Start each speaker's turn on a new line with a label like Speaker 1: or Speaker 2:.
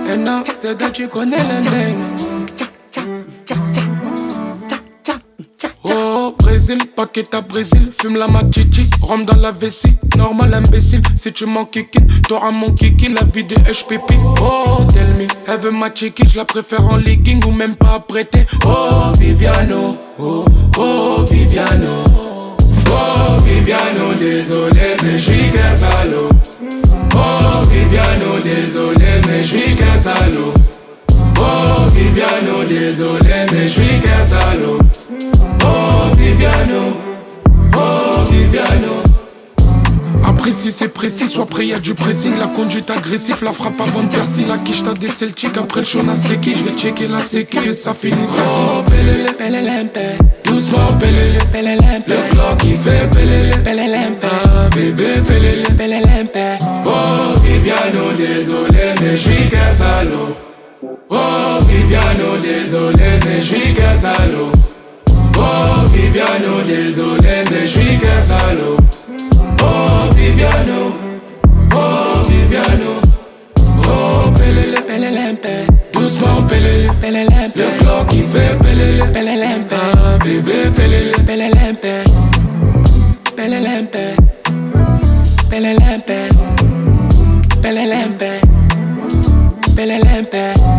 Speaker 1: Et non, c'est que tu connais le name. Oh, Brésil, paquet à Brésil, fume la machichi, rhum dans la vessie, normal imbécile, si tu m'en kikines, t'auras mon kiki, la vie de HPP. Oh, tell me, elle veut ma chiki, je la préfère en legging ou même pas apprêtée. Oh, Viviano, oh, oh, Viviano. Oh, Viviano, désolé, mais j'suis qu'un salaud. Oh, Viviano, désolé, mais j'suis qu'un salaud. Oh, Viviano, désolé, mais j'suis qu'un salaud. Oh Viviano, oh Viviano. Après si c'est précis, soit prêt y'a du pressing. La conduite agressive, la frappe avant de percer. La quiche t'as des Celtics, après le Shona Seki. J'vais checker la sécu et ça finit ça. Oh pelele, pelelempe. Doucement pelele, pelelempe. Le clock qui fait pelele, pelelempe. Ah bébé pelele, pelelempe. Oh Viviano, désolé mais j'suis qu'un salaud. Oh Viviano, désolé mais j'suis qu'un salaud. Oh Viviano, désolé mais j'suis qu'un salaud. Oh Viviano, oh Viviano. Oh pelele, pelelempe. Doucement pelele, pelelempe. Le clock qui fait pelele, pelelempe. Ah bébé pelele, pelelempe. Pelelempe. Pelelempe. Pelelempe. Pelelempe.